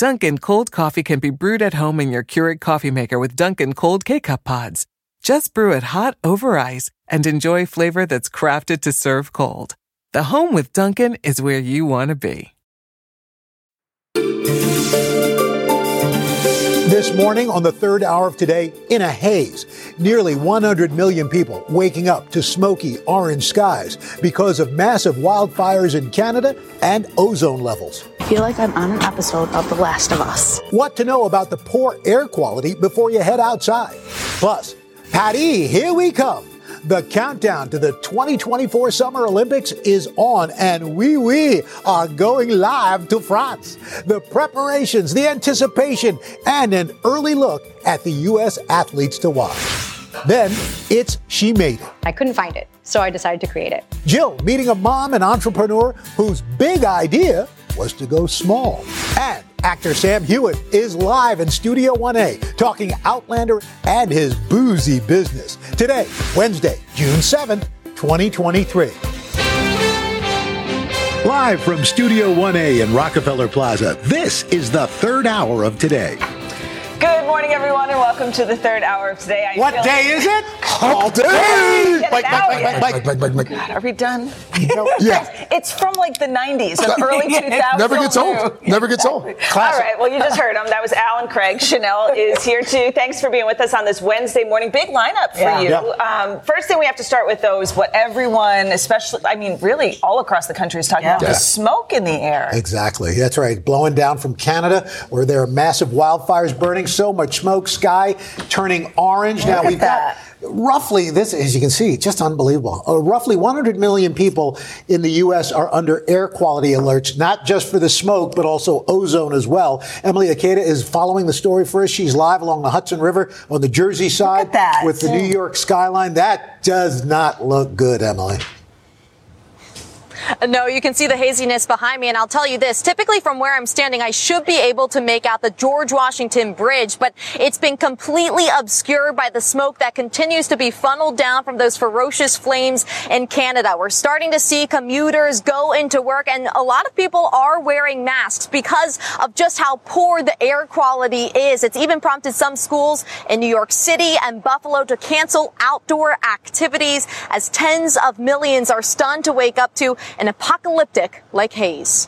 Dunkin' cold coffee can be brewed at home in your Keurig coffee maker with Dunkin' cold K-Cup pods. Just brew it hot over ice and enjoy flavor that's crafted to serve cold. The home with Dunkin' is where you want to be. This morning on the third hour of Today, in a haze, nearly 100 million people waking up to smoky orange skies because of massive wildfires in Canada and ozone levels. I feel like I'm on an episode of The Last of Us. What to know about the poor air quality before you head outside. Plus, Patty, here we come. The countdown to the 2024 Summer Olympics is on, and we are going live to France. The preparations, the anticipation, and an early look at the U.S. athletes to watch. Then it's She Made It. I couldn't find it, so I decided to create it. Jill meeting a mom and entrepreneur whose big idea was to go small. And actor Sam Hewitt is live in Studio 1A talking Outlander and his boozy business. Today, Wednesday, June 7th, 2023. Live from Studio 1A in Rockefeller Plaza, this is the third hour of Today. Good morning, everyone, and welcome to the third hour of Today. What day is it? Hump Day! God, are we done? Yeah. It's from like the 90s, the early 2000s. Never gets old. Never gets old. All right, well, you just heard him. That was Alan Craig. Chanel is here, too. Thanks for being with us on this Wednesday morning. Big lineup for you. Yeah. First thing we have to start with, though, is what everyone, especially, I mean, really all across the country is talking about, the smoke in the air. Exactly. That's right. Blowing down from Canada, where there are massive wildfires burning, so much smoke, sky turning orange. Now we've got roughly, this, as you can see, just unbelievable. Roughly 100 million people in the U.S. are under air quality alerts, not just for the smoke, but also ozone as well. Emily Akeda is following the story for us. She's live along the Hudson River on the Jersey side with the New York skyline. That does not look good, Emily. No, you can see the haziness behind me, and I'll tell you this. Typically from where I'm standing, I should be able to make out the George Washington Bridge, but it's been completely obscured by the smoke that continues to be funneled down from those ferocious flames in Canada. We're starting to see commuters go into work, and a lot of people are wearing masks because of just how poor the air quality is. It's even prompted some schools in New York City and Buffalo to cancel outdoor activities as tens of millions are stunned to wake up to an apocalyptic like haze.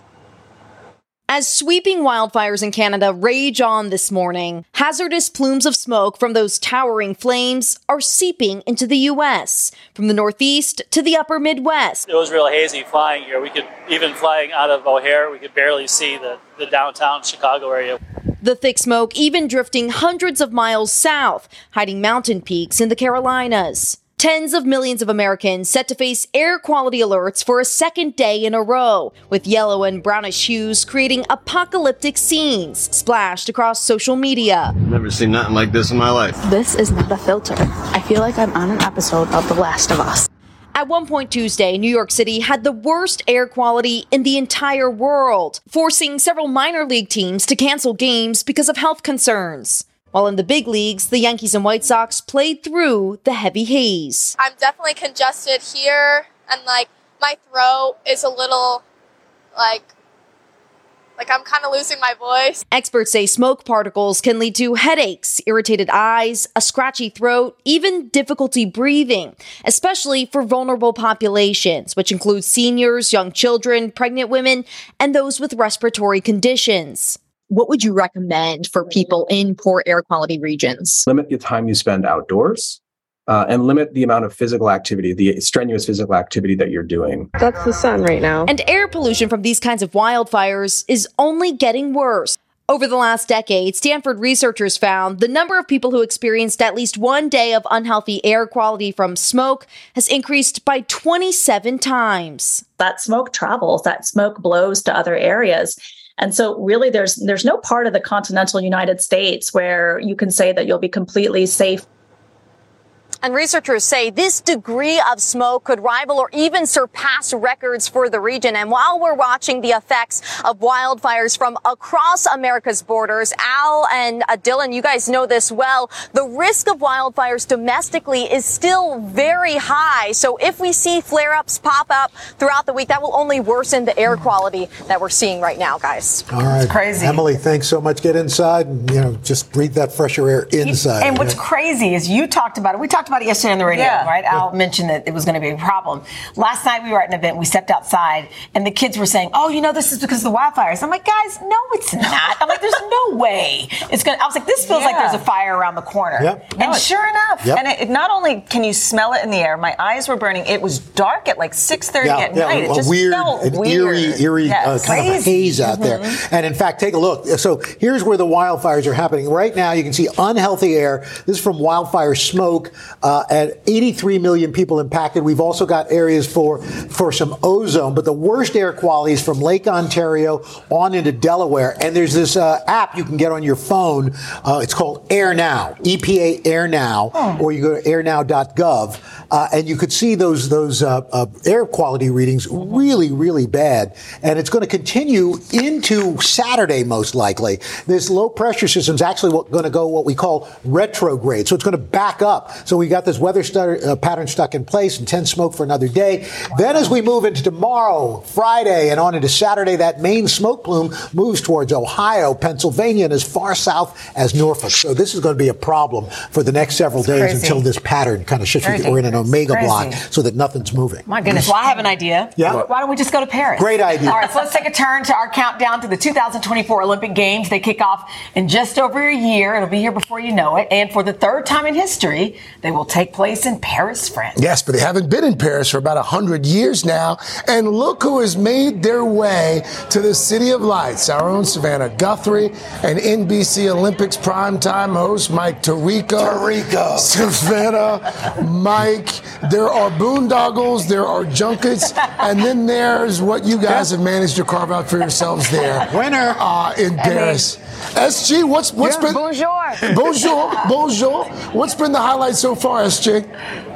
As sweeping wildfires in Canada rage on this morning, hazardous plumes of smoke from those towering flames are seeping into the U.S., from the Northeast to the upper Midwest. It was real hazy flying here. We could, even flying out of O'Hare, we could barely see the downtown Chicago area. The thick smoke even drifting hundreds of miles south, hiding mountain peaks in the Carolinas. Tens of millions of Americans set to face air quality alerts for a second day in a row, with yellow and brownish hues creating apocalyptic scenes splashed across social media. Never seen nothing like this in my life. This is not a filter. I feel like I'm on an episode of The Last of Us. At one point Tuesday, New York City had the worst air quality in the entire world, forcing several minor league teams to cancel games because of health concerns. While in the big leagues, the Yankees and White Sox played through the heavy haze. I'm definitely congested here, and my throat is a little like I'm kind of losing my voice. Experts say smoke particles can lead to headaches, irritated eyes, a scratchy throat, even difficulty breathing, especially for vulnerable populations, which include seniors, young children, pregnant women, and those with respiratory conditions. What would you recommend for people in poor air quality regions? Limit the time you spend outdoors and limit the amount of physical activity, the strenuous physical activity that you're doing. That's the sun right now. And air pollution from these kinds of wildfires is only getting worse. Over the last decade, Stanford researchers found the number of people who experienced at least one day of unhealthy air quality from smoke has increased by 27 times. That smoke travels, that smoke blows to other areas. And so really there's no part of the continental United States where you can say that you'll be completely safe. And researchers say this degree of smoke could rival or even surpass records for the region. And while we're watching the effects of wildfires from across America's borders, Al and Dylan, you guys know this well, the risk of wildfires domestically is still very high. So if we see flare-ups pop up throughout the week, that will only worsen the air quality that we're seeing right now, guys. All right. It's crazy. Emily, thanks so much. Get inside and, just breathe that fresher air inside. And what's crazy is you talked about it. We talked about it yesterday on the radio, right? Al mentioned that it was going to be a problem. Last night we were at an event. We stepped outside and the kids were saying, this is because of the wildfires. I'm like, guys, no, it's not. I'm like, there's no way it's going to. I was like, this feels like there's a fire around the corner. Yep. And sure enough, and it not only can you smell it in the air, my eyes were burning. It was dark at like 6:30 at night. It just felt weird. Eerie kind of haze out there. And in fact, take a look. So here's where the wildfires are happening. Right now, you can see unhealthy air. This is from wildfire smoke. At 83 million people impacted. We've also got areas for some ozone, but the worst air quality is from Lake Ontario on into Delaware. And there's this app you can get on your phone. It's called Air Now, EPA Air Now, or you go to airnow.gov, and you could see those air quality readings really, really bad. And it's going to continue into Saturday, most likely. This low pressure system is actually going to go what we call retrograde. So it's going to back up. So we got this weather pattern stuck in place, intense smoke for another day. Then as we move into tomorrow, Friday, and on into Saturday, that main smoke plume moves towards Ohio, Pennsylvania, and as far south as Norfolk. So this is going to be a problem for the next several days until this pattern kind of shifts. We're in an omega block so that nothing's moving. My goodness. Well, I have an idea. Yeah. Why don't we just go to Paris? Great idea. All right, so let's take a turn to our countdown to the 2024 Olympic Games. They kick off in just over a year. It'll be here before you know it. And for the third time in history, they will take place in Paris, France. Yes, but they haven't been in Paris for about 100 years now. And look who has made their way to the City of Lights. Our own Savannah Guthrie and NBC Olympics primetime host Mike Tirico. Savannah, Mike. There are boondoggles, there are junkets, and then there's what you guys have managed to carve out for yourselves there. Winner. In Paris. SG, what's been... Bonjour. What's been the highlight so far, SG?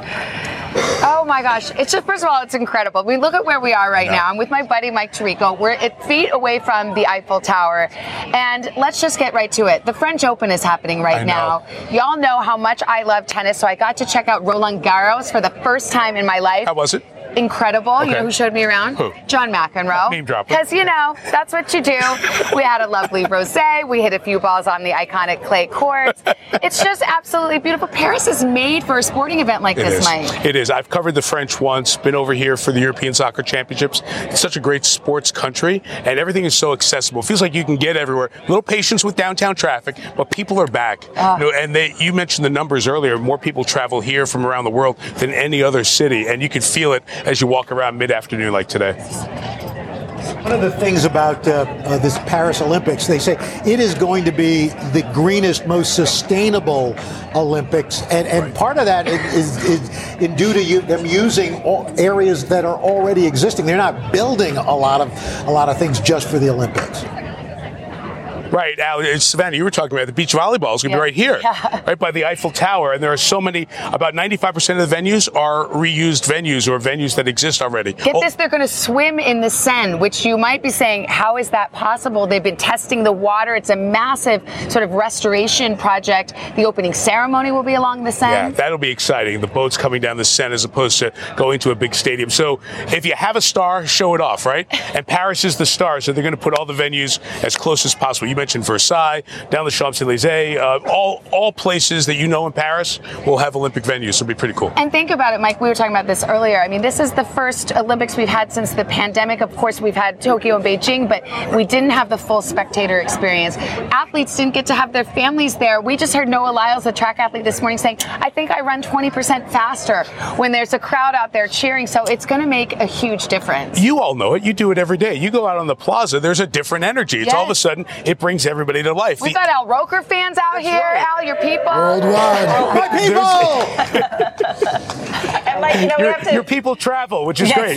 Oh my gosh. It's just, first of all, it's incredible. We look at where we are right now. I'm with my buddy Mike Tirico. We're at feet away from the Eiffel Tower. And let's just get right to it. The French Open is happening right now. Y'all know how much I love tennis, so I got to check out Roland Garros for the first time in my life. How was it? Incredible. Okay. You know who showed me around? Who? John McEnroe. Name dropping. Because, that's what you do. We had a lovely rosé. We hit a few balls on the iconic clay courts. It's just absolutely beautiful. Paris is made for a sporting event like this, Mike. It is. I've covered the French once, been over here for the European Soccer Championships. It's such a great sports country, and everything is so accessible. It feels like you can get everywhere. A little patience with downtown traffic, but people are back. And you mentioned the numbers earlier. More people travel here from around the world than any other city, and you can feel it as you walk around mid-afternoon like today. One of the things about this Paris Olympics, they say it is going to be the greenest, most sustainable Olympics, and part of that is due to them using areas that are already existing. They're not building a lot of things just for the Olympics. Right, Al, Savannah, you were talking about the beach volleyball is going to be right here, right by the Eiffel Tower. And there are so many, about 95% of the venues are reused venues or venues that exist already. Get this, they're going to swim in the Seine, which you might be saying, how is that possible? They've been testing the water. It's a massive sort of restoration project. The opening ceremony will be along the Seine. Yeah, that'll be exciting. The boats coming down the Seine as opposed to going to a big stadium. So if you have a star, show it off, right? And Paris is the star, so they're going to put all the venues as close as possible. You mentioned Versailles, down the Champs-Élysées, all places that you know in Paris will have Olympic venues. So it'll be pretty cool. And think about it, Mike, we were talking about this earlier. I mean, this is the first Olympics we've had since the pandemic. Of course, we've had Tokyo and Beijing, but we didn't have the full spectator experience. Athletes didn't get to have their families there. We just heard Noah Lyles, the track athlete, this morning saying, I think I run 20% faster when there's a crowd out there cheering. So it's going to make a huge difference. You all know it. You do it every day. You go out on the plaza, there's a different energy. It's all of a sudden, it brings everybody to life. We've got Al Roker fans out here. Right. Al, your people. Worldwide. My people! And Mike, we have to... Your people travel, which is great.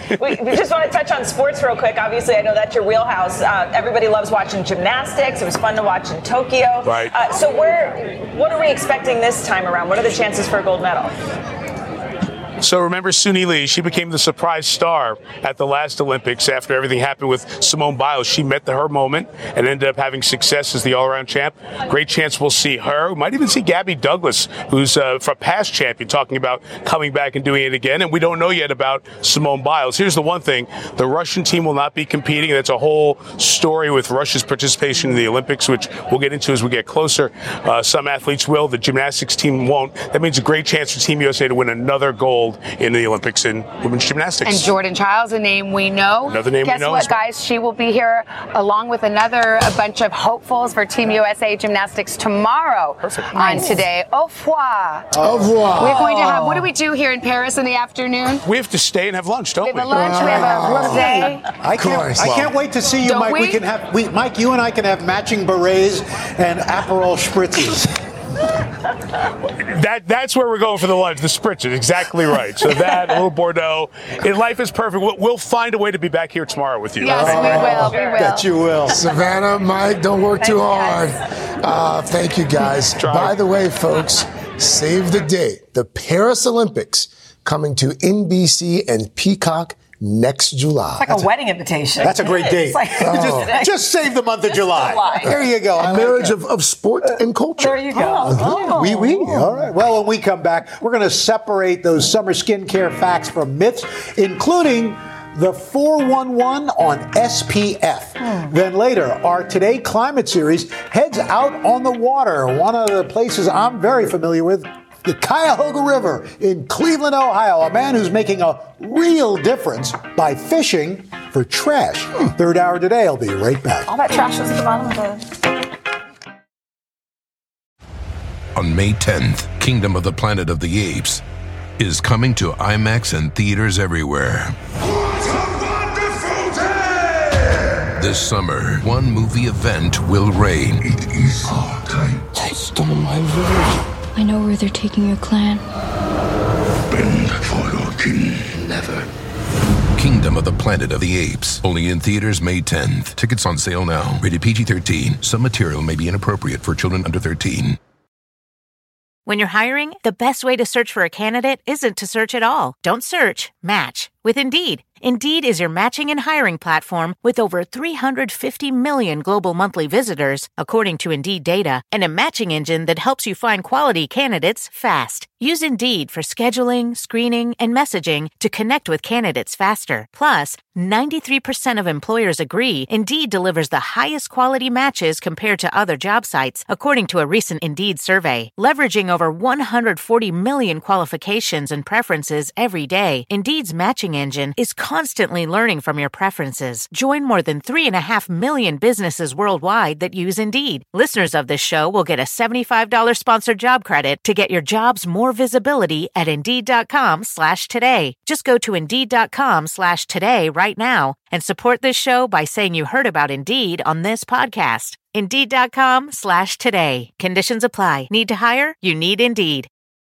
We just want to touch on sports real quick. Obviously, I know that's your wheelhouse. Everybody loves watching gymnastics. It was fun to watch in Tokyo. Right. So what are we expecting this time around? What are the chances for a gold medal? So remember Suni Lee, she became the surprise star at the last Olympics after everything happened with Simone Biles. She met her moment and ended up having success as the all-around champ. Great chance we'll see her. We might even see Gabby Douglas, who's a past champion, talking about coming back and doing it again. And we don't know yet about Simone Biles. Here's the one thing. The Russian team will not be competing. That's a whole story with Russia's participation in the Olympics, which we'll get into as we get closer. Some athletes will. The gymnastics team won't. That means a great chance for Team USA to win another gold in the Olympics in women's gymnastics. And Jordan Childs, a name we know. Another name Guess we know. Guess what, guys? She will be here along with a bunch of hopefuls for Team USA Gymnastics tomorrow. Perfect. On Today. Au revoir. Au revoir. We're going to have, what do we do here in Paris in the afternoon? We have to stay and have lunch, don't we? We have a lunch, we have a rosé. I can't wait to see you, Don't Mike. we? Mike, you and I can have matching berets and Aperol spritzes. That's where we're going for the lunch. The spritz is exactly right. So that, a little Bordeaux. Life is perfect. We'll find a way to be back here tomorrow with you. Yes, we will. Bet you will. Savannah, Mike, don't work too hard. Thank you, guys. By the way, folks, save the date. The Paris Olympics coming to NBC and Peacock next July. It's like a wedding invitation. That's a great date. Like, just save the month of July. There you go. A marriage of sport and culture. There you go. Oui. All right. Well, when we come back, we're going to separate those summer skincare facts from myths, including the 411 on SPF. Then later, our Today Climate Series heads out on the water. One of the places I'm very familiar with, the Cuyahoga River in Cleveland, Ohio. A man who's making a real difference by fishing for trash. Third hour today. I'll be right back. All that trash is at the bottom of the... On May 10th, Kingdom of the Planet of the Apes is coming to IMAX and theaters everywhere. What a wonderful day! This summer, one movie event will reign. It is our time. They stole my village. I know where they're taking your clan. Bend for your king. Never. Kingdom of the Planet of the Apes. Only in theaters May 10th. Tickets on sale now. Rated PG-13. Some material may be inappropriate for children under 13. When you're hiring, the best way to search for a candidate isn't to search at all. Don't search, match with Indeed. Indeed is your matching and hiring platform with over 350 million global monthly visitors, according to Indeed data, and a matching engine that helps you find quality candidates fast. Use Indeed for scheduling, screening, and messaging to connect with candidates faster. Plus, 93% of employers agree Indeed delivers the highest quality matches compared to other job sites, according to a recent Indeed survey. Leveraging over 140 million qualifications and preferences every day, Indeed's matching engine is constantly learning from your preferences. Join more than 3.5 million businesses worldwide that use Indeed. Listeners of this show will get a $75 sponsored job credit to get your jobs more visibility at Indeed.com/today. Just go to Indeed.com/today right now and support this show by saying you heard about Indeed on this podcast. Indeed.com/today. Conditions apply. Need to hire? You need Indeed.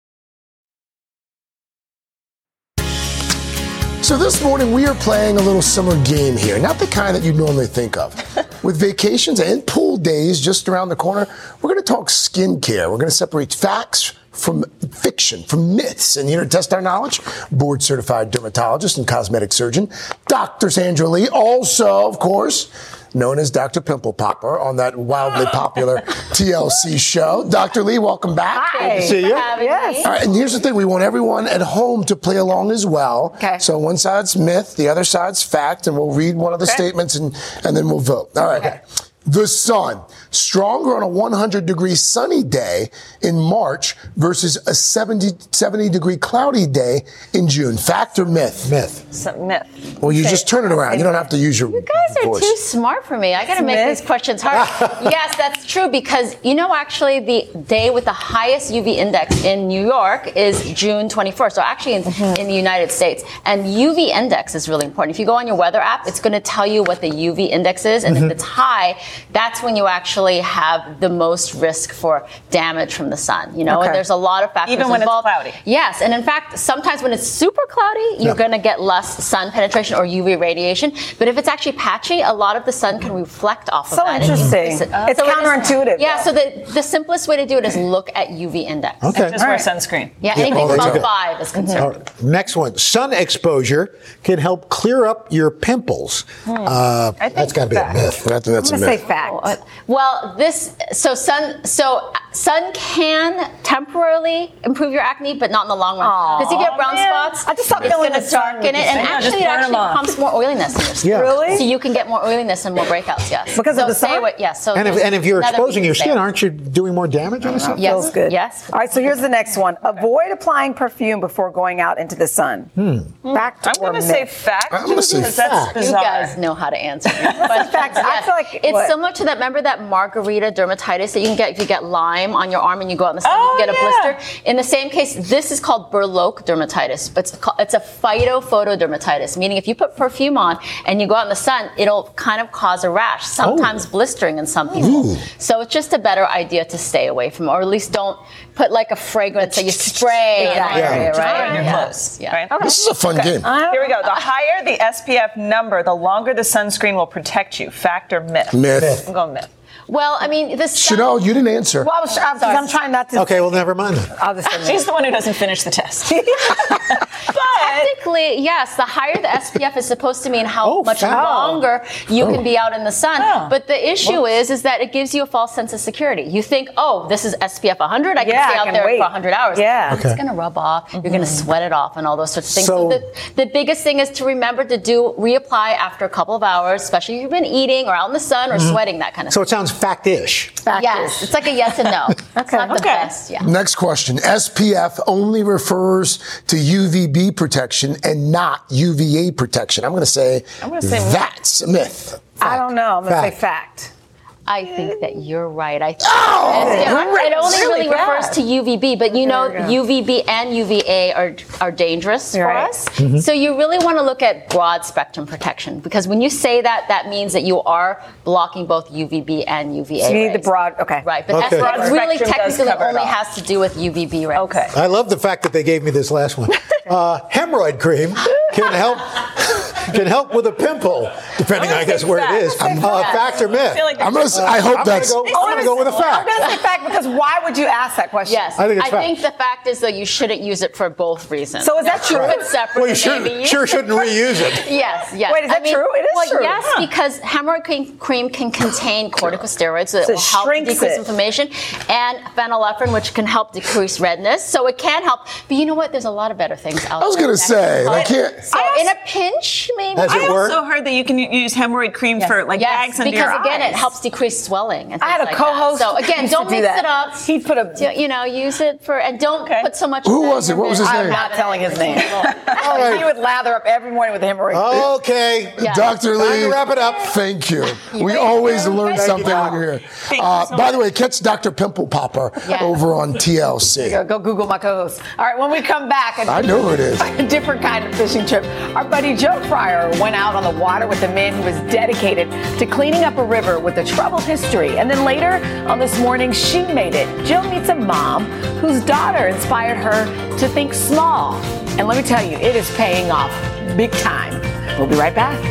So this morning we are playing a little summer game here, not the kind that you normally think of. With vacations and pool days just around the corner, we're going to talk skincare. We're going to separate facts from fiction, from myths. And here to test our knowledge, board-certified dermatologist and cosmetic surgeon, Dr. Sandra Lee, also, of course, known as Dr. Pimple Popper on that wildly popular TLC show. Dr. Lee, welcome back. Hi. Good to see you. Yes. All right, and here's the thing. We want everyone at home to play along as well. Okay. So one side's myth, the other side's fact, and we'll read one of the statements and then we'll vote. All right. Okay. The sun, stronger on a 100-degree sunny day in March versus a 70-degree cloudy day in June. Fact or myth? Myth. Myth. Well, you just turn it around. You don't have to use your You guys are voice. too smart for me. I got to make these questions hard. Yes, that's true because, actually the day with the highest UV index in New York is June 21st. So actually in the United States. And UV index is really important. If you go on your weather app, it's going to tell you what the UV index is. And if it's high, that's when you actually have the most risk for damage from the sun, you know, and there's a lot of factors even when involved. It's cloudy. Yes, and in fact, sometimes when it's super cloudy, you're going to get less sun penetration or UV radiation. But if it's actually patchy, a lot of the sun can reflect off of that. So interesting. It's counterintuitive. So the simplest way to do it is look at UV index. Okay. And just wear sunscreen. Yeah, anything above 5 is conservative. Next one. Sun exposure can help clear up your pimples. That's got to be a myth. That's a myth. Say fact. Well, sun can temporarily improve your acne, but not in the long run. Because if you get brown spots, I just thought it's going to darken it, and actually it actually pumps more oiliness in your skin. Yeah. Really? So you can get more oiliness and more breakouts. Yes. Because of the sun. So and if you're exposing your skin, aren't you doing more damage on the sun? Yes. Feels good. Yes. All right, so here's the next one. Avoid applying perfume before going out into the sun. Fact I'm going to say fact. I'm going to say because that's fact. bizarre. You guys know how to answer. But fact. I feel like it's similar to that. Remember that margarita dermatitis that you can get if you get Lyme on your arm and you go out in the sun, you can get a blister. In the same case, this is called Burloak dermatitis, but it's a phytophotodermatitis, meaning if you put perfume on and you go out in the sun, it'll kind of cause a rash, sometimes blistering in some people. So it's just a better idea to stay away from, or at least don't put like a fragrance that you spray in an area, Dry right? on your clothes. Yeah. Right? Okay. This is a fun game. Here we go. The higher the SPF number, the longer the sunscreen will protect you. Fact or myth? Myth. I'm going myth. Well, I mean, the sun. Chanel, you didn't answer. Well, I'm trying not to. Okay, well, never mind. I'll just say She's the one who doesn't finish the test. Technically, yes, the higher the SPF is supposed to mean how much longer you can be out in the sun. But the issue is that it gives you a false sense of security. You think, this is SPF 100, I can stay out there for 100 hours. Yeah. It's going to rub off. You're going to sweat it off and all those sorts of things. So the biggest thing is to remember to reapply after a couple of hours, especially if you've been eating or out in the sun or sweating, that kind of So thing. it sounds fact-ish. Yes, it's like a yes and no. It's not the best. Yeah. Next question. SPF only refers to UVB protection and not UVA protection. I'm going to say that's a myth. I don't know. I'm going to say fact. I think that you're right. I think it only really refers to UVB, but you know UVB and UVA are dangerous for us. So you really want to look at broad spectrum protection, because when you say that, that means that you are blocking both UVB and UVA. So you need the broad, right? But SPF really technically only has to do with UVB rays. Okay. I love the fact that they gave me this last one. Hemorrhoid cream can help with a pimple, depending, I guess, where it is. Fact or myth? I hope that's. I'm going to go with a fact. I'm going to say fact because why would you ask that question? Yes, I think the fact is that you shouldn't use it for both reasons. So is that true? It's separate. Well, you sure shouldn't reuse it. Yes. Wait, is that true? It is true. Yes, because hemorrhoid cream can contain corticosteroids that will help decrease inflammation, and phenylephrine, which can help decrease redness. So it can help. But you know what? There's a lot of better things out there. I was going to say, I can't. So in a pinch, maybe. I also heard that you can use hemorrhoid cream for bags under your eyes. Because again, it helps decrease swelling. And I had a co-host. So again, don't mix it up. He put use it for, and don't put so much. Who was it? What was his name? I'm not telling his name. He would lather up every morning with hemorrhoid. Okay, Dr. Lee. Time to wrap it up. Thank you. We always learn something when you're here. By the way, catch Dr. Pimple Popper over on TLC. Go Google my co-host. All right, when we come back, I know who it is. A different kind of fishing trip. Our buddy Joe Fryer went out on the water with a man who was dedicated to cleaning up a river with a troubled history. And then later on This Morning, she made it. Jill meets a mom whose daughter inspired her to think small. And let me tell you, it is paying off big time. We'll be right back.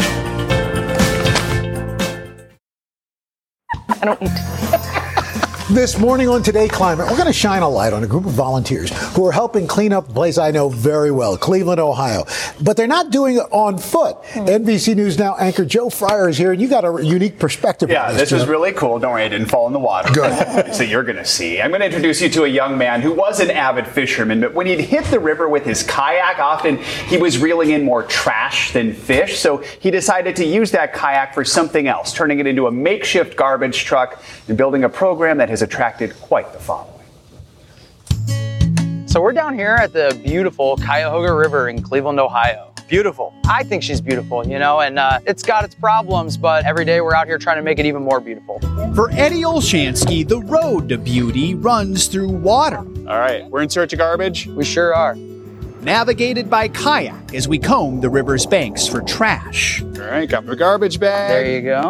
I don't eat. This morning on Today Climate, we're going to shine a light on a group of volunteers who are helping clean up a place I know very well, Cleveland, Ohio. But they're not doing it on foot. NBC News Now anchor Joe Fryer is here, and you got a unique perspective on this. This is really cool. Don't worry, I didn't fall in the water. Good. So you're going to see. I'm going to introduce you to a young man who was an avid fisherman, but when he'd hit the river with his kayak, often he was reeling in more trash than fish. So he decided to use that kayak for something else, turning it into a makeshift garbage truck and building a program that has attracted quite the following. So we're down here at the beautiful Cuyahoga River in Cleveland, Ohio. Beautiful. I think she's beautiful, and it's got its problems, but every day we're out here trying to make it even more beautiful. For Eddie Olshansky, the road to beauty runs through water. All right, we're in search of garbage? We sure are. Navigated by kayak as we comb the river's banks for trash. All right, got my garbage bag. There you go.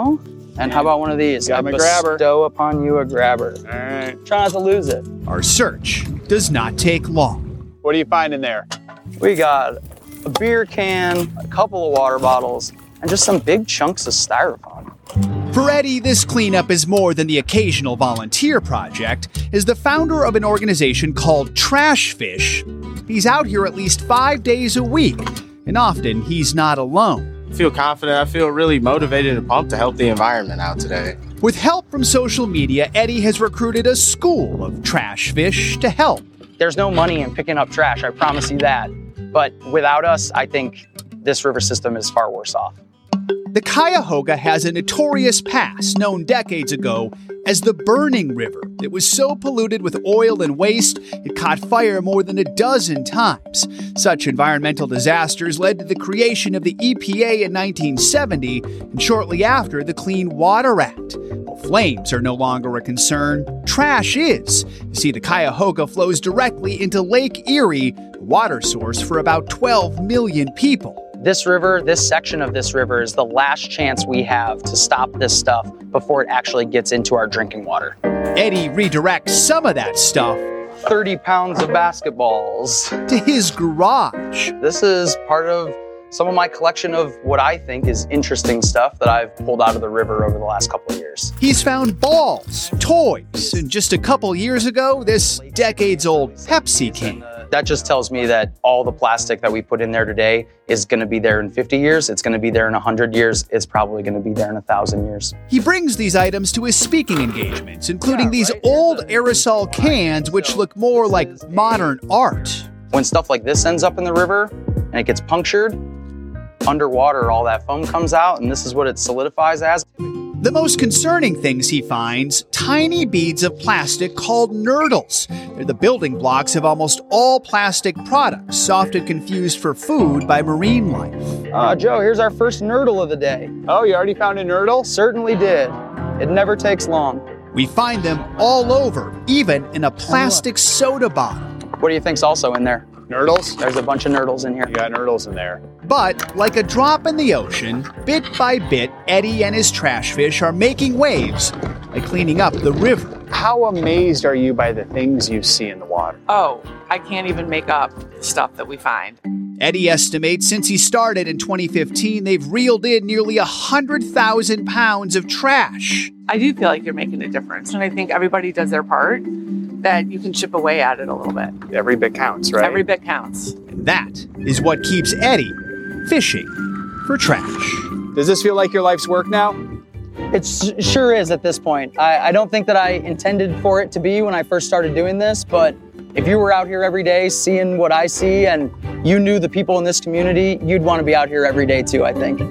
And how about one of these? Got my grabber. Bestow upon you a grabber. All right. Try not to lose it. Our search does not take long. What do you find in there? We got a beer can, a couple of water bottles, and just some big chunks of styrofoam. For Eddie, this cleanup is more than the occasional volunteer project. As the founder of an organization called Trash Fish, he's out here at least 5 days a week, and often he's not alone. I feel confident. I feel really motivated and pumped to help the environment out today. With help from social media, Eddie has recruited a school of trash fish to help. There's no money in picking up trash, I promise you that. But without us, I think this river system is far worse off. The Cuyahoga has a notorious past known decades ago as the Burning River. It was so polluted with oil and waste, it caught fire more than a dozen times. Such environmental disasters led to the creation of the EPA in 1970, and shortly after, the Clean Water Act. Well, flames are no longer a concern. Trash is. You see, the Cuyahoga flows directly into Lake Erie, a water source for about 12 million people. This river, this section of this river is the last chance we have to stop this stuff before it actually gets into our drinking water. Eddie redirects some of that stuff 30 pounds of basketballs to his garage. This is part of some of my collection of what I think is interesting stuff that I've pulled out of the river over the last couple of years. He's found balls, toys, and just a couple years ago, this decades-old Pepsi can. That just tells me that all the plastic that we put in there today is going to be there in 50 years. It's going to be there in 100 years. It's probably going to be there in 1,000 years. He brings these items to his speaking engagements, including these old aerosol cans, which look more like modern art. When stuff like this ends up in the river and it gets punctured, underwater, all that foam comes out, and this is what it solidifies as. The most concerning things he finds, tiny beads of plastic called nurdles. They're the building blocks of almost all plastic products, often confused for food by marine life. Joe, here's our first nurdle of the day. Oh, you already found a nurdle? Certainly did. It never takes long. We find them all over, even in a plastic soda bottle. What do you think's also in there? Nurdles? There's a bunch of nurdles in here. You got nurdles in there. But, like a drop in the ocean, bit by bit, Eddie and his trash fish are making waves by cleaning up the river. How amazed are you by the things you see in the water? Oh, I can't even make up the stuff that we find. Eddie estimates since he started in 2015, they've reeled in nearly 100,000 pounds of trash. I do feel like you're making a difference, and I think everybody does their part, that you can chip away at it a little bit. Every bit counts, right? Every bit counts. And that is what keeps Eddie fishing for trash. Does this feel like your life's work now? It sure is at this point. I don't think that I intended for it to be when I first started doing this, but if you were out here every day seeing what I see and you knew the people in this community, you'd want to be out here every day too, I think.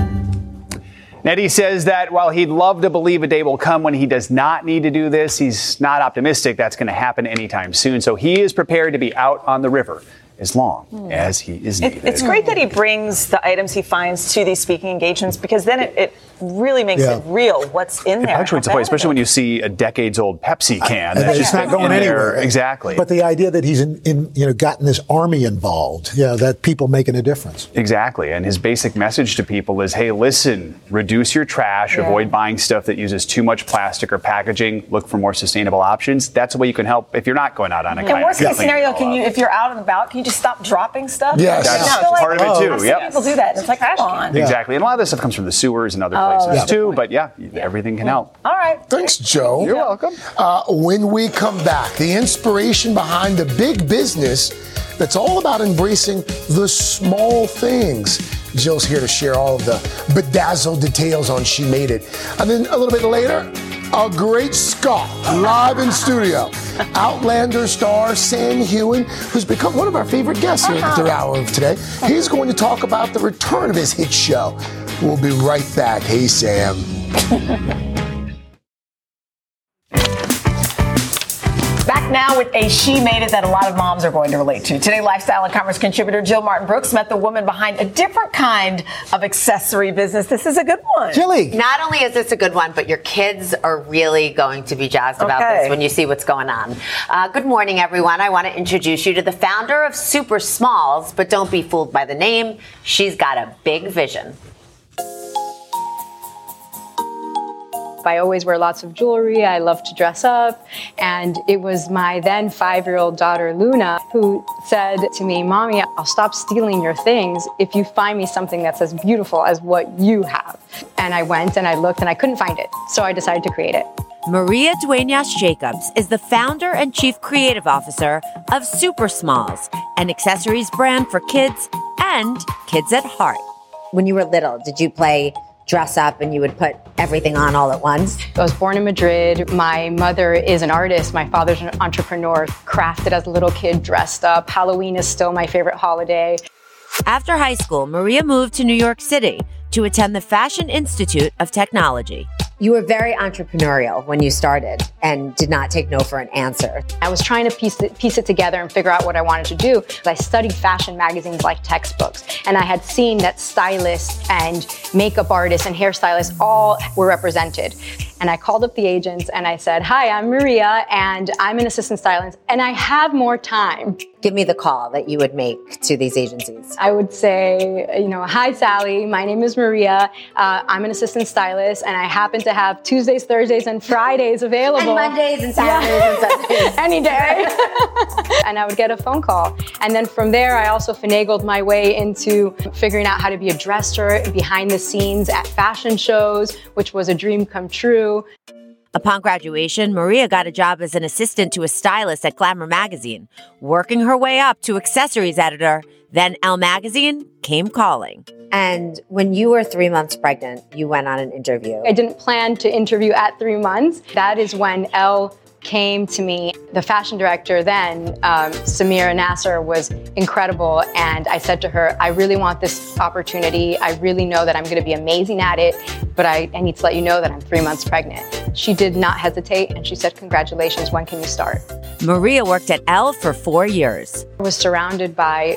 Eddie says that while he'd love to believe a day will come when he does not need to do this, he's not optimistic that's going to happen anytime soon. So he is prepared to be out on the river as long as he is needed. It's great that he brings the items he finds to these speaking engagements, because then it really makes it real what's in there. Actually, it's a point, especially when you see a decades-old Pepsi can. It's not going anywhere. Exactly. But the idea that he's gotten this army involved, that people making a difference. Exactly. And his basic message to people is, hey, listen, reduce your trash, avoid buying stuff that uses too much plastic or packaging, look for more sustainable options. That's the way you can help if you're not going out on a kayak. And worst case scenario, if you're out and about, can you just stop dropping stuff? Yes. That's part of it too. Yep. People do that. And it's like, come on. Exactly. And a lot of this stuff comes from the sewers and other places too. But everything can help. All right. Thanks, Joe. You're welcome. When we come back, the inspiration behind the big business that's all about embracing the small things. Jill's here to share all of the bedazzled details on She Made It. And then a little bit later, a great Scott live in studio. Outlander star Sam Heughan, who's become one of our favorite guests here at the 3rd hour of today. He's going to talk about the return of his hit show. We'll be right back. Hey, Sam. Back now with a She Made It that a lot of moms are going to relate to. Today, lifestyle and commerce contributor Jill Martin Brooks met the woman behind a different kind of accessory business. This is a good one. Jilly. Not only is this a good one, but your kids are really going to be jazzed about this when you see what's going on. Good morning, everyone. I want to introduce you to the founder of Super Smalls, but don't be fooled by the name. She's got a big vision. I always wear lots of jewelry. I love to dress up. And it was my then 5-year-old daughter, Luna, who said to me, Mommy, I'll stop stealing your things if you find me something that's as beautiful as what you have. And I went and I looked and I couldn't find it. So I decided to create it. Maria Duenas-Jacobs is the founder and chief creative officer of Super Smalls, an accessories brand for kids and kids at heart. When you were little, did you play dress up and you would put everything on all at once? I was born in Madrid. My mother is an artist. My father's an entrepreneur. Crafted as a little kid, dressed up. Halloween is still my favorite holiday. After high school, Maria moved to New York City to attend the Fashion Institute of Technology. You were very entrepreneurial when you started and did not take no for an answer. I was trying to piece it together and figure out what I wanted to do. I studied fashion magazines like textbooks, and I had seen that stylists and makeup artists and hairstylists all were represented. And I called up the agents and I said, hi, I'm Maria and I'm an assistant stylist and I have more time. Give me the call that you would make to these agencies. I would say, hi, Sally, my name is Maria. I'm an assistant stylist and I happen to have Tuesdays, Thursdays, and Fridays available. And Mondays and Saturdays and Sundays. Any day. And I would get a phone call. And then from there, I also finagled my way into figuring out how to be a dresser behind the scenes at fashion shows, which was a dream come true. Upon graduation, Maria got a job as an assistant to a stylist at Glamour magazine, working her way up to accessories editor. Then Elle magazine came calling. And when you were 3 months pregnant, you went on an interview. I didn't plan to interview at 3 months. That is when Elle came to me. The fashion director then, Samira Nasser, was incredible. And I said to her, I really want this opportunity. I really know that I'm going to be amazing at it, but I need to let you know that I'm 3 months pregnant. She did not hesitate, and she said, congratulations, when can you start? Maria worked at Elle for 4 years. I was surrounded by,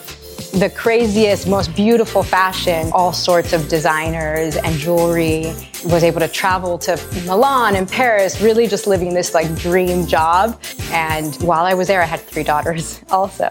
the craziest, most beautiful fashion, all sorts of designers and jewelry. Was able to travel to Milan and Paris, really just living this dream job. And while I was there, I had 3 daughters also.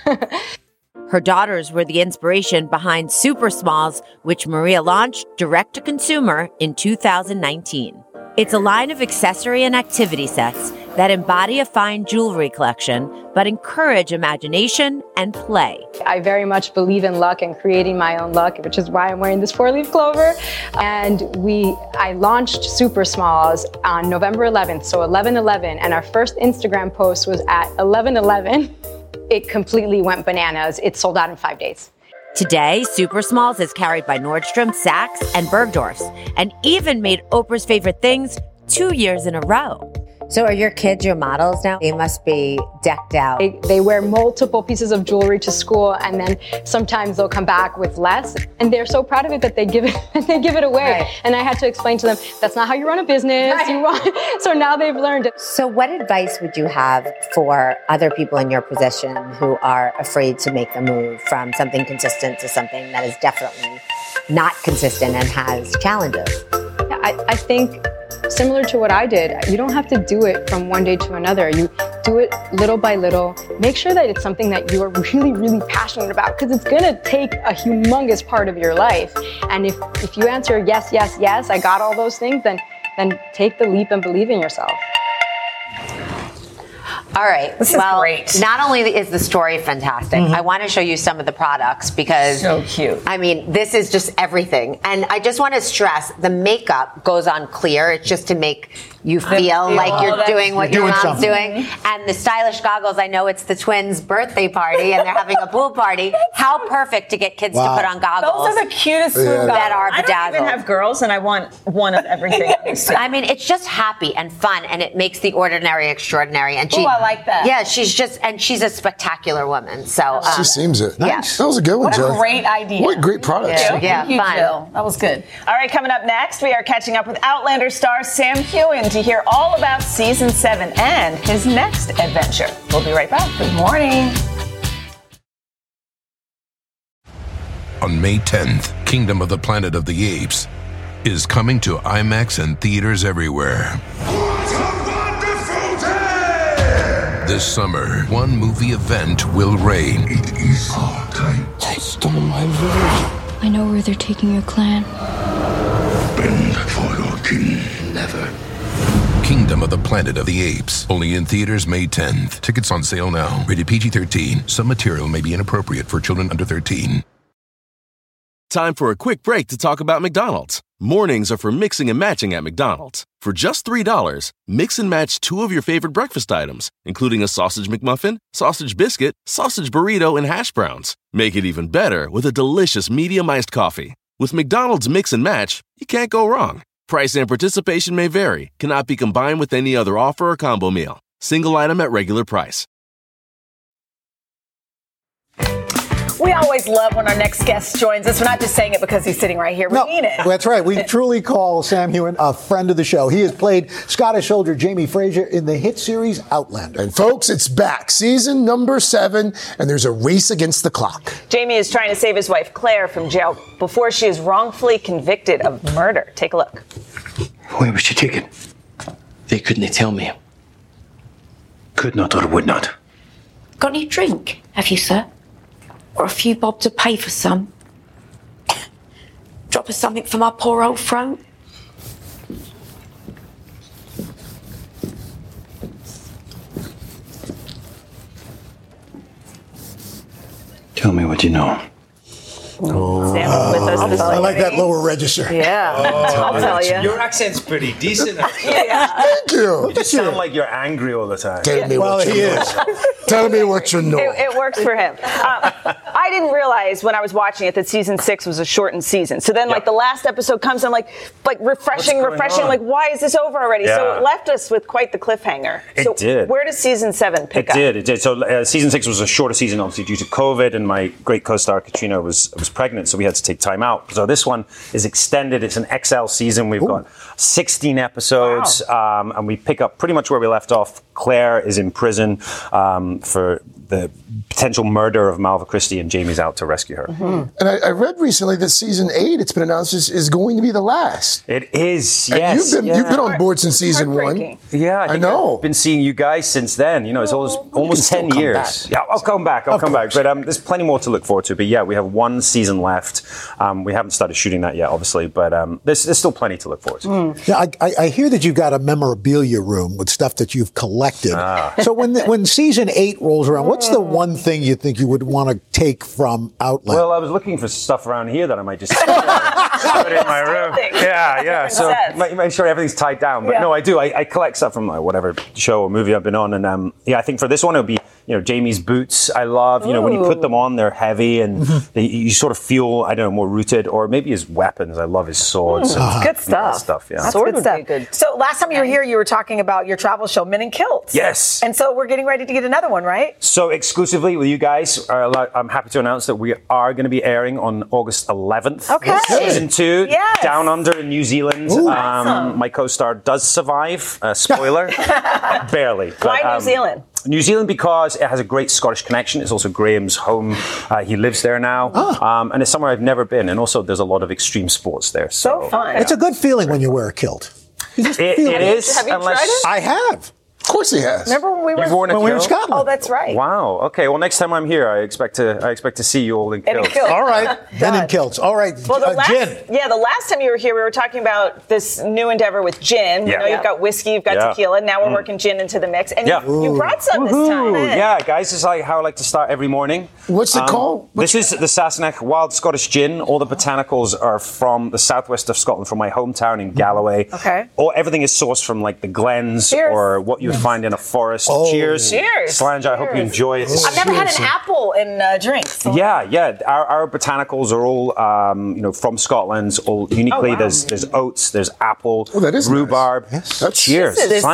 Her daughters were the inspiration behind Super Smalls, which Maria launched direct to consumer in 2019. It's a line of accessory and activity sets that embody a fine jewelry collection, but encourage imagination and play. I very much believe in luck and creating my own luck, which is why I'm wearing this 4-leaf clover. And I launched Super Smalls on November 11th, so 11/11, and our first Instagram post was at 11/11. It completely went bananas. It sold out in 5 days. Today, Super Smalls is carried by Nordstrom, Saks, and Bergdorf's, and even made Oprah's Favorite Things 2 years in a row. So are your kids your models now? They must be decked out. They wear multiple pieces of jewelry to school, and then sometimes they'll come back with less. And they're so proud of it that they give it away. Right. And I had to explain to them, that's not how you run a business. Right. So now they've learned it. So what advice would you have for other people in your position who are afraid to make the move from something consistent to something that is definitely not consistent and has challenges? I think similar to what I did, you don't have to do it from one day to another. You do it little by little. Make sure that it's something that you are really, really passionate about, because it's going to take a humongous part of your life. And if you answer yes, yes, yes, I got all those things, then take the leap and believe in yourself. All right. This is great. Not only is the story fantastic, I want to show you some of the products because so cute. I mean, this is just everything. And I just want to stress the makeup goes on clear. It's just to make you feel like you're doing what your mom's doing. And the stylish goggles, I know it's the twins' birthday party and they're having a pool party. How perfect to get kids to put on goggles. Those are the cutest goggles. That are bedazzled. I don't even have girls and I want one of everything. I mean, it's just happy and fun and it makes the ordinary extraordinary. And I like that. Yeah, she's a spectacular woman. So she seems it. Yeah. Nice. That was a good one, Joe. What a great idea. What great products. Yeah, Thank you, fun. Jill. That was good. All right, coming up next, we are catching up with Outlander star Sam Heughan to hear all about season 7 and his next adventure. We'll be right back. Good morning. On May 10th, Kingdom of the Planet of the Apes is coming to IMAX and theaters everywhere. This summer, one movie event will reign. It is our time. They stole my village. I know where they're taking your clan. Bend for your king. than ever. Kingdom of the Planet of the Apes. Only in theaters May 10th. Tickets on sale now. Rated PG-13. Some material may be inappropriate for children under 13. Time for a quick break to talk about McDonald's. Mornings are for mixing and matching at McDonald's. For just $3, mix and match 2 of your favorite breakfast items, including a sausage McMuffin, sausage biscuit, sausage burrito, and hash browns. Make it even better with a delicious medium iced coffee. With McDonald's Mix and Match, you can't go wrong. Price and participation may vary. Cannot be combined with any other offer or combo meal. Single item at regular price. We always love when our next guest joins us. We're not just saying it because he's sitting right here. We mean it. That's right. We truly call Sam Heughan a friend of the show. He has played Scottish soldier Jamie Fraser in the hit series Outlander. And folks, it's back. Season number 7, and there's a race against the clock. Jamie is trying to save his wife Claire from jail before she is wrongfully convicted of murder. Take a look. Where was she taken? They couldn't tell me. Could not or would not. Got any drink, have you, sir? Or a few bob to pay for some? Drop us something for my poor old throat? Tell me what you know. Sam with us. I like that lower register. Yeah, I'll tell you. Your accent's pretty decent. Thank you. You just sound like you're angry all the time. Tell me what you know. Tell me what you know. It works for him. I didn't realize when I was watching it that season 6 was a shortened season. So then, like, the last episode comes, I'm like refreshing. Like, why is this over already? Yeah. So it left us with quite the cliffhanger. It did. Where does season 7 pick up? It did. So season 6 was a shorter season, obviously due to COVID, and my great co-star Katrina was pregnant, so we had to take time out. So this one is extended. It's an XL season. We've got 16 episodes, and we pick up pretty much where we left off. Claire is in prison for the potential murder of Malva Christie, and Jamie's out to rescue her. Mm-hmm. And I read recently that season 8, it's been announced, is going to be the last. It is, and yes. You've been on board since season 1. Yeah, I know. I've been seeing you guys since then. You know, it's almost 10 years. Back. Yeah, I'll come back. But there's plenty more to look forward to. But yeah, we have 1 season left. We haven't started shooting that yet, obviously, but there's still plenty to look forward to. Yeah, I hear that you've got a memorabilia room with stuff that you've collected. So when season 8 rolls around, what's the one thing you think you would want to take from Outlander? Well, I was looking for stuff around here that I might just put in my room. Yeah. So make sure everything's tied down. But no, I do. I collect stuff from whatever show or movie I've been on, and I think for this one it'll be Jamie's boots. I love when you put them on, they're heavy and you sort of feel more rooted, or maybe his weapons. I love his swords. Good stuff. Yeah, that's good stuff. So last time you were here, you were talking about your travel show, Men in Kilts. Yes. And so we're getting ready to get another one, right? So exclusively with you guys, I'm happy to announce that we are going to be airing on August 11th. Okay. Season 2, yes. Down Under in New Zealand. Awesome. My co-star does survive. Spoiler. Barely. Why New Zealand? New Zealand because it has a great Scottish connection. It's also Graham's home. He lives there now. And it's somewhere I've never been. And also there's a lot of extreme sports there. So fun. It's a good feeling when you wear a kilt. It is. Have you tried it? I have. Of course he has. Remember when we were in Scotland? Oh, that's right. Wow. Okay. Well, next time I'm here, I expect to see you all in kilts. All right. Men in kilts. All right. Well, gin. Yeah, the last time you were here, we were talking about this new endeavor with gin. Yeah. You know, you've got whiskey, you've got tequila. Now we're working gin into the mix. And you brought some this time. Yeah, guys, this is like how I like to start every morning. What's it called? This is the Sassenach Wild Scottish Gin. All the botanicals are from the southwest of Scotland, from my hometown in Galloway. Okay. Everything is sourced from like the glens or what you would find in a forest. Cheers. Slange, I hope you enjoy it. I've never had an apple in drinks. So. Yeah. Our botanicals are all, from Scotland. All uniquely, there's oats, there's apple, rhubarb. Nice. Yes. Cheers. This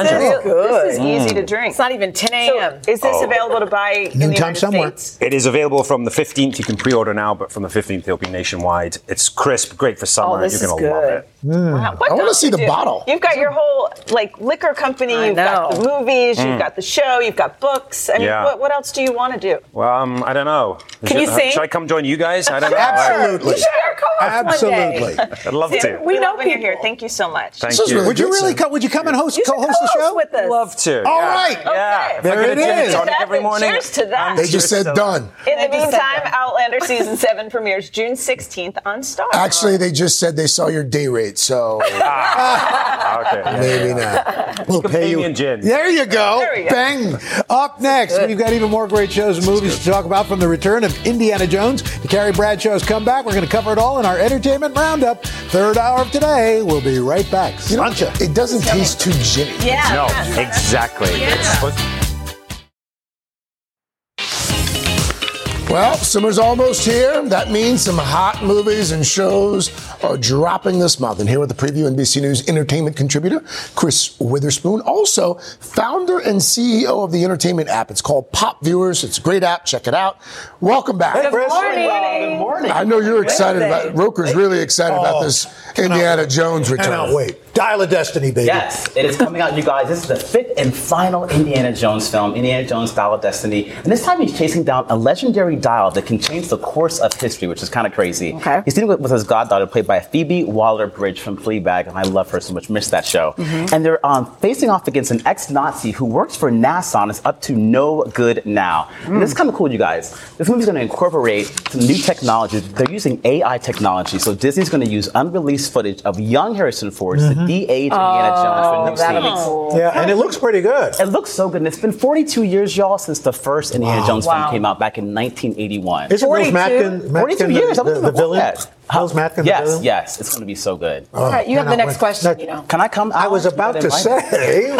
is easy to drink. It's not even 10 a.m. So is this available to buy in the United States? It is available from the 15th. You can pre-order now, but from the 15th, it'll be nationwide. It's crisp, great for summer. You're going to love it. Wow. I want to see the bottle. You've got your whole liquor company. You've got the movies, you've got the show, you've got books. I mean, Yeah. what else do you want to do? Well, I don't know. Can you sing? Should I come join you guys? I don't know. Absolutely. You should be our co-host one day. I'd love to. We know when you're here. Thank you so much. Thank you. Would you really come? Would you come and co-host the show? With us. Love to. All yeah. right. Yeah. If I There get it a gin and is. tonic every morning. Cheers to that. They just said done. In the meantime, Outlander Season 7 premieres June 16th on Starz. Actually, they just said they saw your day rate, so Okay. maybe not. We'll pay you. And gin. There you go. There we go. Bang. Up next, we've got even more great shows and movies to talk about, from the return of Indiana Jones to Carrie Bradshaw's comeback. We're going to cover it all in our entertainment roundup. Third hour of today. We'll be right back. Slancha. It doesn't taste too ginny. Yeah. No, exactly. It's supposed Well, summer's almost here. That means some hot movies and shows are dropping this month. And here with the preview, NBC News entertainment contributor Chris Witherspoon, also founder and CEO of the entertainment app. It's called Pop Viewers. It's a great app. Check it out. Welcome back. Hey, Chris. Good morning. I know you're excited about Roker's really excited about this Indiana Jones return. Cannot wait. Dial of Destiny, baby. Yes, it is coming out, you guys. This is the 5th and final Indiana Jones film, Indiana Jones Dial of Destiny. And this time he's chasing down a legendary dial that can change the course of history, which is kind of crazy. Okay. He's dealing with his goddaughter, played by Phoebe Waller-Bridge from Fleabag, and I love her so much. Missed that show. And they're facing off against an ex-Nazi who works for NASA and is up to no good now. And this is kind of cool, you guys. This movie's going to incorporate some new technology. They're using AI technology. So Disney's going to use unreleased footage of young Harrison Ford to de-age Indiana Jones for new that'll be scenes. cool. Yeah, and it looks pretty good. It looks so good. And it's been 42 years, y'all, since the first Indiana Jones film came out back in 1981. Isn't Bill Matkin 42 years. I wasn't the even born villain? yet. Bill's Matkin the Yes, villain? yes. It's going to be so good. All right, you have the next question. Can I come? I was about to say.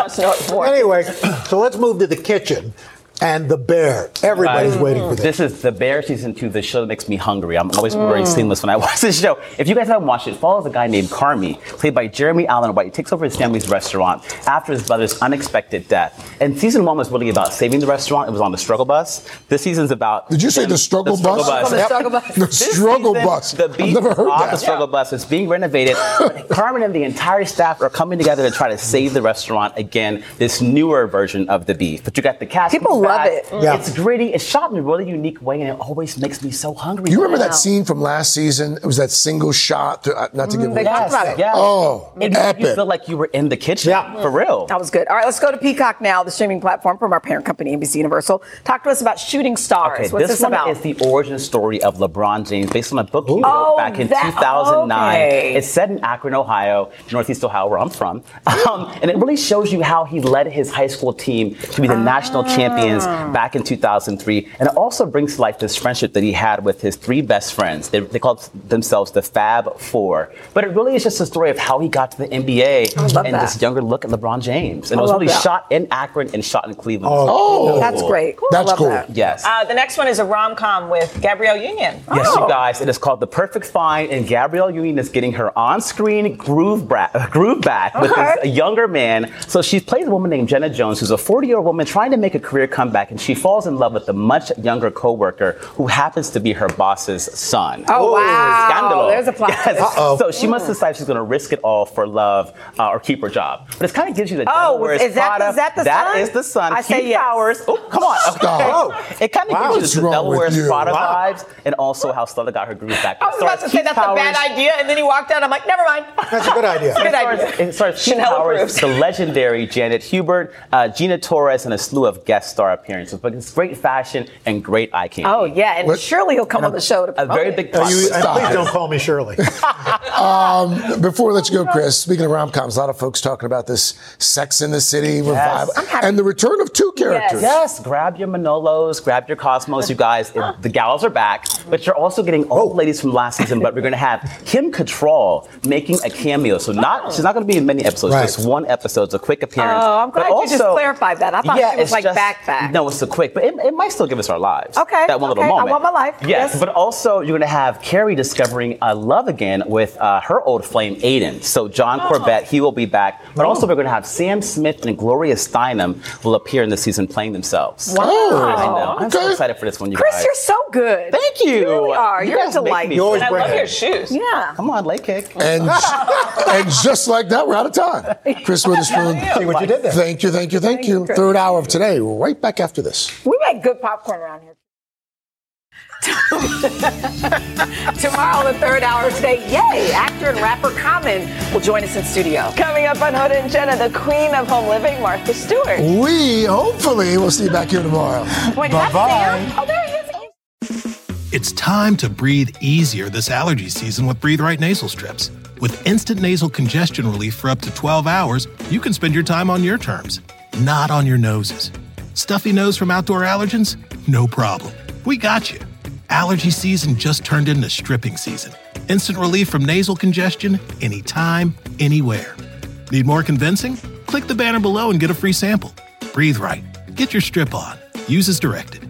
Anyway, so let's move to the kitchen and The Bear. Everybody's waiting for this. This is The Bear Season 2, the show that makes me hungry. I'm always very seamless when I watch this show. If you guys haven't watched it, it follows a guy named Carmy, played by Jeremy Allen White. He takes over his family's restaurant after his brother's unexpected death. And Season 1 was really about saving the restaurant. It was on the struggle bus. This season's about... Did you say the struggle bus? The struggle bus. The struggle bus. The I've beef never heard off that. the struggle bus is being renovated. Carmen and the entire staff are coming together to try to save the restaurant again, this newer version of the beef. But you got the cast. People love it. Yeah. It's gritty. It's shot in a really unique way, and it always makes me so hungry. Do you remember that scene from last season? It was that single shot, not to give away. Yes. Oh, It made epic. you feel like you were in the kitchen. For real. That was good. All right, let's go to Peacock now, the streaming platform from our parent company, NBC Universal. Talk to us about Shooting Stars. Okay, What's this this one about? is the origin story of LeBron James, based on a book he wrote Oh, back in that- 2009. okay. It's set in Akron, Ohio, Northeast Ohio, where I'm from. And it really shows you how he led his high school team to be the national champions back in 2003. And it also brings to life this friendship that he had with his 3 best friends. They called themselves the Fab Four. But it really is just a story of how he got to the NBA and this younger look at LeBron James. And it was really shot in Akron and shot in Cleveland. Oh, that's great. Cool. That's I love cool. that. Yes. The next one is a rom-com with Gabrielle Union. Yes, you guys. It is called The Perfect Find, and Gabrielle Union is getting her on-screen groove back with this younger man. So she plays a woman named Jenna Jones, who's a 40-year-old woman trying to make a career comeback, and she falls in love with a much younger co-worker who happens to be her boss's son. Oh, wow. Scandalo. There's a plot twist. So she must decide if she's going to risk it all for love or keep her job. But it kind of gives you the Devil Wears Prada. Is that the son? That is the son. I say Keith yes. Powers. Oh, come on. Stop. It kind of gives What's you the wrong Devil with Wears you? Prada Wow. vibes, and also how Stella got her groove back. I was about to say that's a bad idea, and then he walked out. I'm like, never mind. That's a good idea. Good idea. It stars Keith Chanel Powers, approves. the legendary Janet Hubert, Gina Torres, and a slew of guest star appearances. But it's great fashion and great eye candy. Oh, yeah, and surely he'll come on the show to A promote very it. big Please don't call me Shirley. Before we let you go, Chris, speaking of rom-coms, a lot of folks talking about this Sex in the City revival and the return of 2 characters. Yes, grab your Manolos, grab your Cosmos, you guys. The gals are back, but you're also getting all the ladies from last season. But we're going to have Kim Cattrall making a cameo. So she's not going to be in many episodes, just one episode, it's a quick appearance. Oh, I'm glad but you just clarified that. I thought she was it's like just- back. quick. No, it's so quick, but it might still give us our lives. Okay. That one little okay. moment. I want my life. Yes, but also you're going to have Carrie discovering love again with her old flame, Aiden. So John Corbett, he will be back. But also we're going to have Sam Smith and Gloria Steinem will appear in the season playing themselves. Wow. I know. I'm so Okay. excited for this one, you Chris, guys. you're so good. Thank you. You really are. You You're a guys make delight. me You always feel bring good. it. Your shoes. Yeah. Come on, leg kick. And just like that, we're out of time. Chris Witherspoon, See what you did there. thank you. Third hour of today, right back after this. We make good popcorn around here. Tomorrow, the third hour of today, yay! Actor and rapper Common will join us in studio. Coming up on Hoda and Jenna, the queen of home living, Martha Stewart. We hopefully will see you back here tomorrow. Wait, is that Sam? Oh, there he is. It's time to breathe easier this allergy season with Breathe Right nasal strips. With instant nasal congestion relief for up to 12 hours, you can spend your time on your terms, not on your noses. Stuffy nose from outdoor allergens? No problem. We got you. Allergy season just turned into stripping season. Instant relief from nasal congestion anytime, anywhere. Need more convincing? Click the banner below and get a free sample. Breathe Right. Get your strip on. Use as directed.